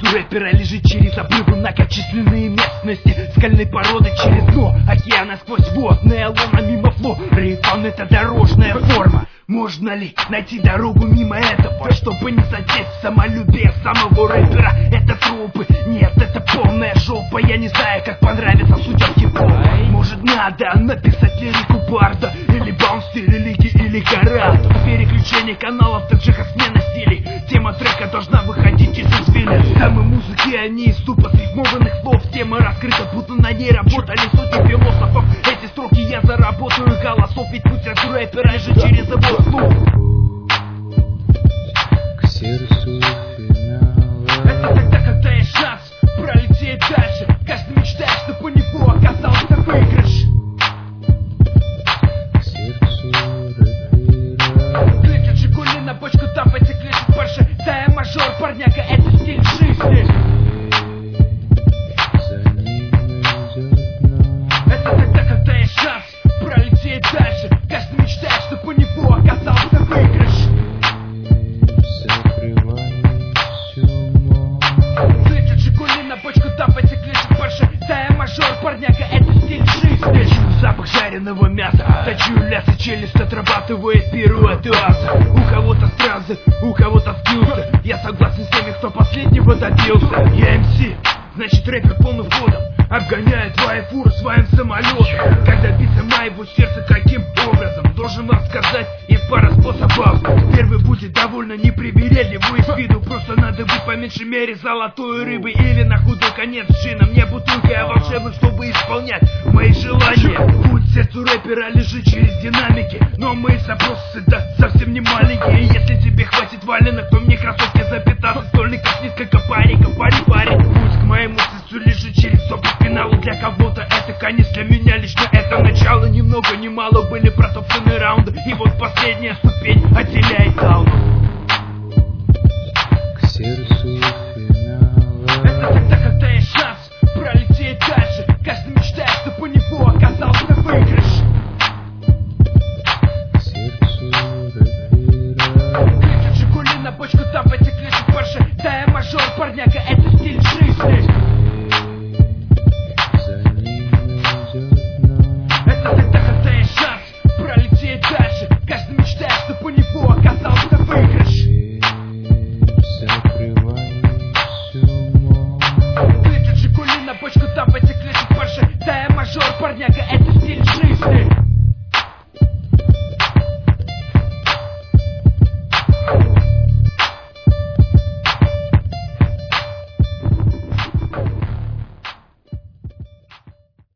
у рэпера лежит через обрывы многочисленные местности скальной породы через дно океана сквозь водное лоно мимо флоры. Фауны — это дорожная форма. Можно ли найти дорогу мимо этого, чтобы не задеть самолюбие самого рэпера? Это трупы, нет, это полная жопа. Я не знаю, как понравится судьям хип-хопа. Может, надо написать лирику Барда, или баунс-стиль, религии, или Карат. Переключение каналов, так же как смена стилей. Тема трека должна выходить из извилин. Самы музыки, они из тупо срифмованных слов. Тема раскрыта, будто на ней работали сотни философов. Эти строки я заработаю голосов, ведь путь от рэпера лежит через его слух. К сердцу финала. Это тогда, когда есть шанс пролететь дальше. Каждый мечтает, чтобы у него оказался выигрыш. К сердцу рэпера. Кликет Жигули на бочку, там потеклишь Порше. Да, мажор, парняга, это стиль жизни. За ним идет дно. Это тогда, когда есть шанс пролететь дальше. Каждый мечтает, чтобы у него оказался выигрыш. Закрываюсь умом. Кликет Жигули на бочку, там потеклишь Порше. Да, мажор, парняга, это стиль жизни. Я чую запах жареного мяса, точу лясы, челюсть отрабатывает пируэты аса. У кого-то стразы, у кого-то скиллсы. Я согласен с теми, кто последнего добился. Я МС, значит рэпер полным ходом обгоняет твои фуры своим самолетом. Как добиться моего сердца, каким образом? Должен вам сказать, есть пара способов. Первый будет довольно непривередливый с виду. Просто надо быть по меньшей мере золотой рыбой. Или на худой конец джином. Не бутылкой, а волшебным, чтобы исполнять мои желания. Путь сердцу рэпера лежит через динамики. Но мои запросы, да, совсем не маленькие. Если тебе хватит валенок, то мне кроссовки за 15 стольников, несколько париков, парень. Путь к моему сердцу лежит через сопли к финалу. Для кого-то это конец, для меня лично это начало. Ни много ни мало были протоптаны раунды. И вот последняя ступень отделяет тауну. К сердцу финала. Это тогда, когда есть шанс пролететь дальше. Каждый мечтает, чтобы у него оказался выигрыш. К сердцу рэпера. Кликет Жигули на бочку, там потеклишь Порше. Да, мажор, парняга, это стиль жизни.